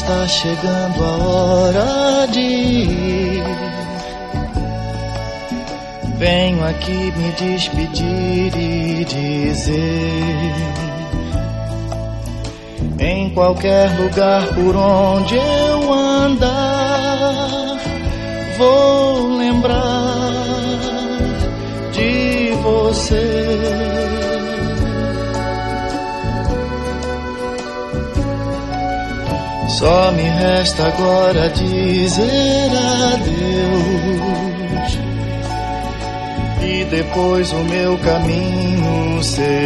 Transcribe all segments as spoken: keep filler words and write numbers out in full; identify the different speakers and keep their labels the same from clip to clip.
Speaker 1: está chegando a hora de ir. Venho aqui me despedir e dizer: em qualquer lugar por onde eu andar, vou lembrar de você. Só me resta agora dizer adeus e depois o meu caminho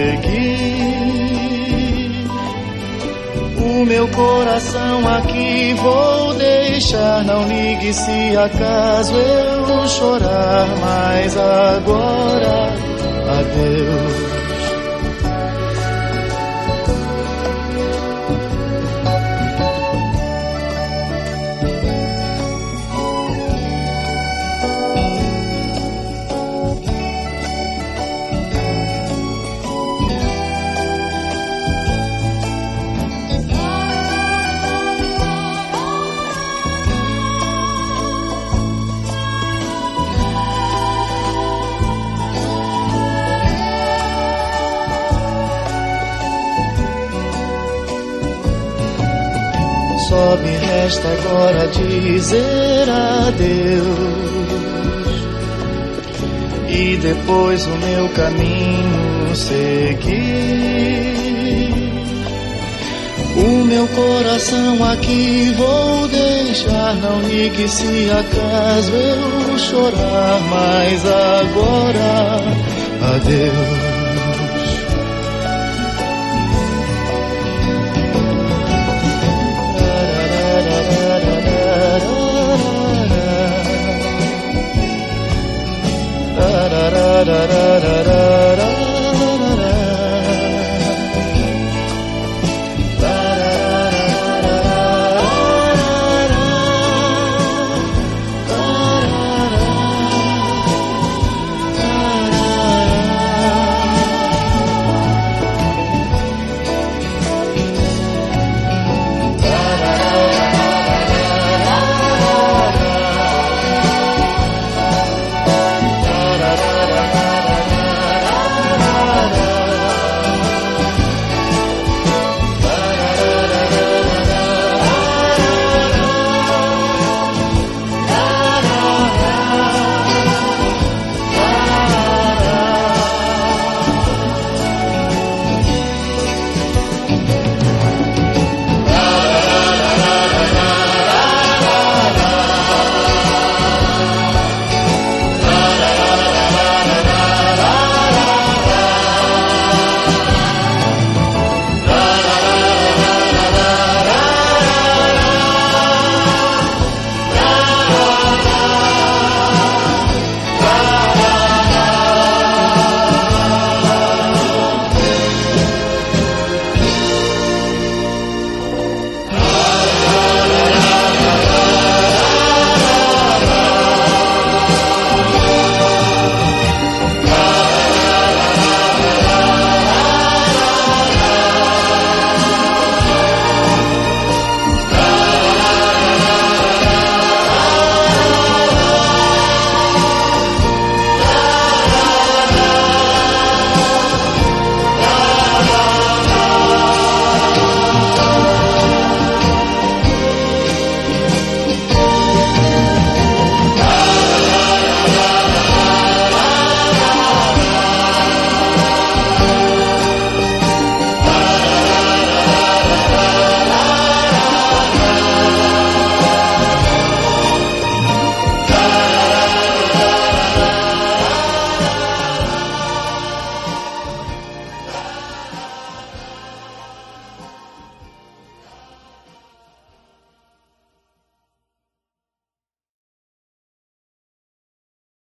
Speaker 1: seguir. O meu coração aqui vou deixar, não ligue se acaso eu chorar, mas agora adeus. Só me resta agora dizer adeus e depois o meu caminho seguir. O meu coração aqui vou deixar, não ligue se acaso eu chorar, mas agora adeus.